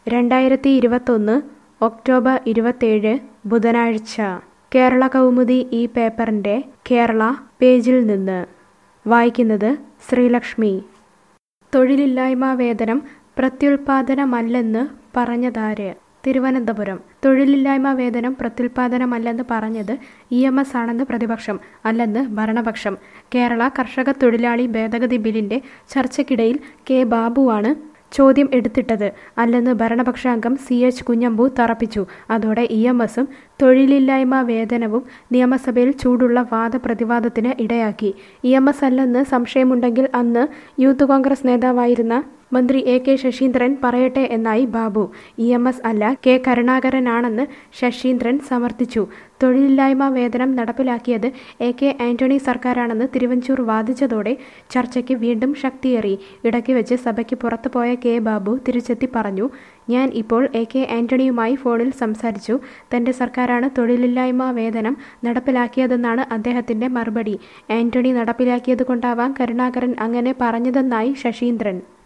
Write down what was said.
2021 October 27 ബുധനാഴ്ച കേരള കൗമുദി ഈ പേപ്പറിന്റെ കേരള പേജിൽ നിന്ന് വായിക്കുന്നത് ശ്രീലക്ഷ്മി. തൊഴിലില്ലായ്മ വേതനം പ്രത്യുൽപാദനമല്ലെന്ന് പറഞ്ഞതാര്? തിരുവനന്തപുരം. തൊഴിലില്ലായ്മ വേതനം പ്രത്യുൽപാദനമല്ലെന്ന് പറഞ്ഞത് EMS ആണെന്ന് പ്രതിപക്ഷം, അല്ലെന്ന് ഭരണപക്ഷം. കേരള കർഷക തൊഴിലാളി ഭേദഗതി ബില്ലിന്റെ ചർച്ചയ്ക്കിടയിൽ കെ ബാബുവാണ് ചോദ്യം എടുത്തിട്ടത്. അല്ലെന്ന് ഭരണപക്ഷ അംഗം CH കുഞ്ഞമ്പു തറപ്പിച്ചു. അതോടെ EMSഉം തൊഴിലില്ലായ്മ വേതനവും നിയമസഭയിൽ ചൂടുള്ള വാദപ്രതിവാദത്തിന് ഇടയാക്കി. EMS അല്ലെന്ന് സംശയമുണ്ടെങ്കിൽ അന്ന് യൂത്ത് കോൺഗ്രസ് നേതാവായിരുന്ന മന്ത്രി AK ശശീന്ദ്രൻ പറയട്ടെ എന്നായി ബാബു. EMS അല്ല, കെ കരുണാകരനാണെന്ന് ശശീന്ദ്രൻ സമർത്ഥിച്ചു. തൊഴിലില്ലായ്മ വേതനം നടപ്പിലാക്കിയത് AK ആന്റണി സർക്കാരാണെന്ന് തിരുവഞ്ചൂർ വാദിച്ചതോടെ ചർച്ചയ്ക്ക് വീണ്ടും ശക്തിയേറി. ഇടയ്ക്ക് വെച്ച് സഭയ്ക്ക് പുറത്തു പോയ കെ ബാബു തിരിച്ചെത്തി പറഞ്ഞു, ഞാൻ ഇപ്പോൾ AK ആന്റണിയുമായി ഫോണിൽ സംസാരിച്ചു. തന്റെ സർക്കാരാണ് തൊഴിലില്ലായ്മ വേതനം നടപ്പിലാക്കിയതെന്നാണ് അദ്ദേഹത്തിന്റെ മറുപടി. ആന്റണി നടപ്പിലാക്കിയത് കൊണ്ടാവാം കരുണാകരൻ അങ്ങനെ പറഞ്ഞതെന്നായി ശശീന്ദ്രൻ.